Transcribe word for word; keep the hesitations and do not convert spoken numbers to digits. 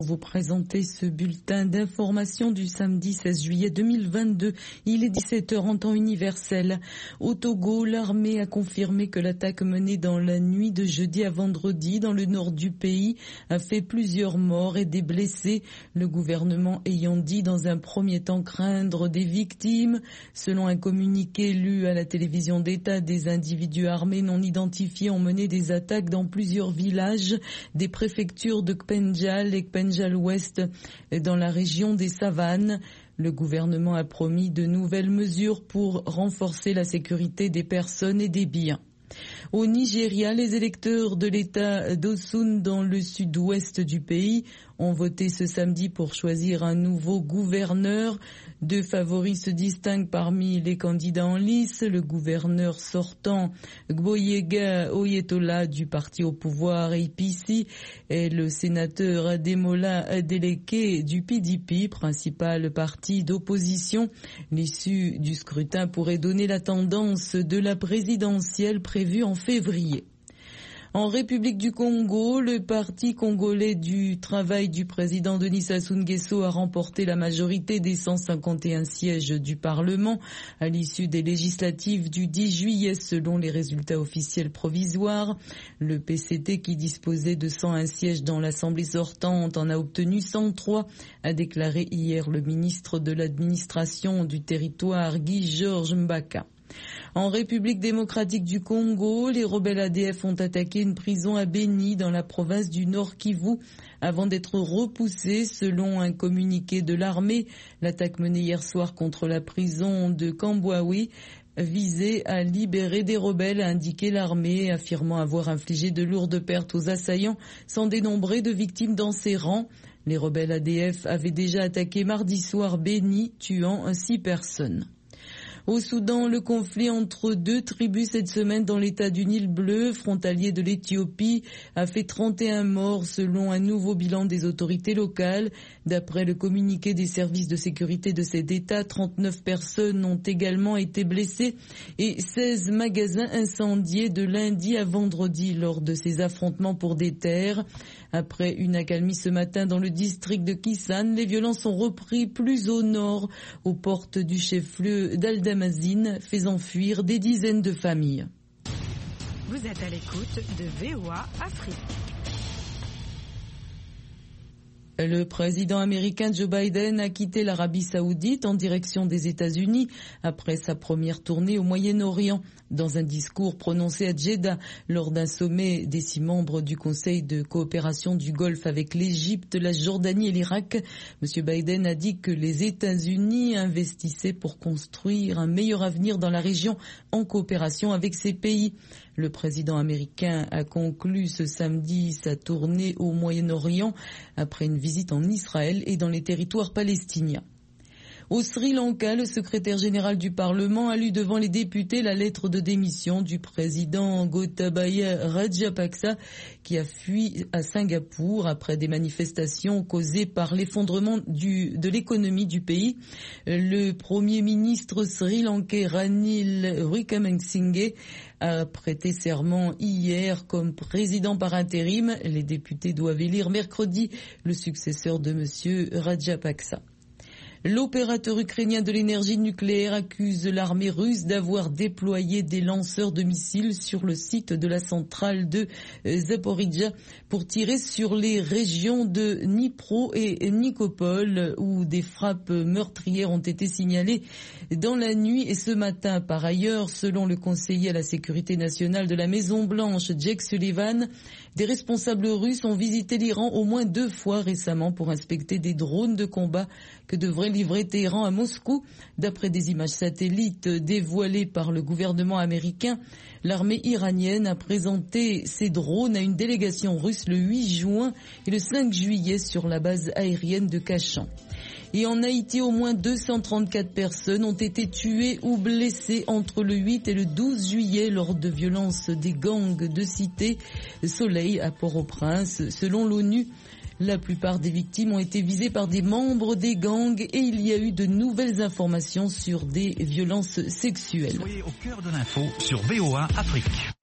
Vous présentez ce bulletin d'information du samedi seize juillet deux mille vingt-deux. Il est dix-sept heures en temps universel. Au Togo, l'armée a confirmé que l'attaque menée dans la nuit de jeudi à vendredi dans le nord du pays a fait plusieurs morts et des blessés. Le gouvernement ayant dit dans un premier temps craindre des victimes. Selon un communiqué lu à la télévision d'État, des individus armés non identifiés ont mené des attaques dans plusieurs villages des préfectures de Kpenjal et Kpenjal à l'ouest dans la région des Savanes. Le gouvernement a promis de nouvelles mesures pour renforcer la sécurité des personnes et des biens. Au Nigeria, les électeurs de l'État d'Osun dans le sud-ouest du pays ont voté ce samedi pour choisir un nouveau gouverneur. Deux favoris se distinguent parmi les candidats en lice. Le gouverneur sortant, Gboyega Oyetola du parti au pouvoir A P C, et le sénateur Ademola Adeleke du P D P, principal parti d'opposition. L'issue du scrutin pourrait donner la tendance de la présidentielle prévue en février. En République du Congo, le parti congolais du travail du président Denis Sassou Nguesso a remporté la majorité des cent cinquante et un sièges du Parlement à l'issue des législatives du dix juillet selon les résultats officiels provisoires. Le P C T, qui disposait de cent un sièges dans l'Assemblée sortante, en a obtenu cent trois, a déclaré hier le ministre de l'administration du territoire Guy Georges Mbaka. En République démocratique du Congo, les rebelles A D F ont attaqué une prison à Beni dans la province du Nord Kivu avant d'être repoussés selon un communiqué de l'armée. L'attaque menée hier soir contre la prison de Kambwawi visait à libérer des rebelles, a indiqué l'armée, affirmant avoir infligé de lourdes pertes aux assaillants sans dénombrer de victimes dans ses rangs. Les rebelles A D F avaient déjà attaqué mardi soir Beni, tuant six personnes. Au Soudan, le conflit entre deux tribus cette semaine dans l'état du Nil bleu, frontalier de l'Éthiopie, a fait trente et un morts selon un nouveau bilan des autorités locales. D'après le communiqué des services de sécurité de cet état, trente-neuf personnes ont également été blessées et seize magasins incendiés de lundi à vendredi lors de ces affrontements pour des terres. Après une accalmie ce matin dans le district de Kisane, les violences ont repris plus au nord, aux portes du chef-lieu d'Al-Damazine, faisant fuir des dizaines de familles. Vous êtes à l'écoute de V O A Afrique. Le président américain Joe Biden a quitté l'Arabie Saoudite en direction des États-Unis après sa première tournée au Moyen-Orient. Dans un discours prononcé à Jeddah lors d'un sommet des six membres du Conseil de coopération du Golfe avec l'Égypte, la Jordanie et l'Irak, M. Biden a dit que les États-Unis investissaient pour construire un meilleur avenir dans la région en coopération avec ces pays. Le président américain a conclu ce samedi sa tournée au Moyen-Orient après une visite en Israël et dans les territoires palestiniens. Au Sri Lanka, le secrétaire général du Parlement a lu devant les députés la lettre de démission du président Gotabaya Rajapaksa qui a fui à Singapour après des manifestations causées par l'effondrement du, de l'économie du pays. Le premier ministre sri-lankais Ranil Wickremesinghe a prêté serment hier comme président par intérim. Les députés doivent élire mercredi le successeur de M. Rajapaksa. L'opérateur ukrainien de l'énergie nucléaire accuse l'armée russe d'avoir déployé des lanceurs de missiles sur le site de la centrale de Zaporizhzhia pour tirer sur les régions de Dnipro et Nikopol où des frappes meurtrières ont été signalées dans la nuit et ce matin. Par ailleurs, selon le conseiller à la sécurité nationale de la Maison-Blanche, Jake Sullivan, des responsables russes ont visité l'Iran au moins deux fois récemment pour inspecter des drones de combat que devrait livrer Téhéran à Moscou. D'après des images satellites dévoilées par le gouvernement américain, l'armée iranienne a présenté ces drones à une délégation russe le huit juin et le cinq juillet sur la base aérienne de Kashan. Et en Haïti, au moins deux cent trente-quatre personnes ont été tuées ou blessées entre le huit et le douze juillet lors de violences des gangs de Cité Soleil à Port-au-Prince. Selon l'ONU, la plupart des victimes ont été visées par des membres des gangs et il y a eu de nouvelles informations sur des violences sexuelles. Soyez au cœur de l'info sur V O A Afrique.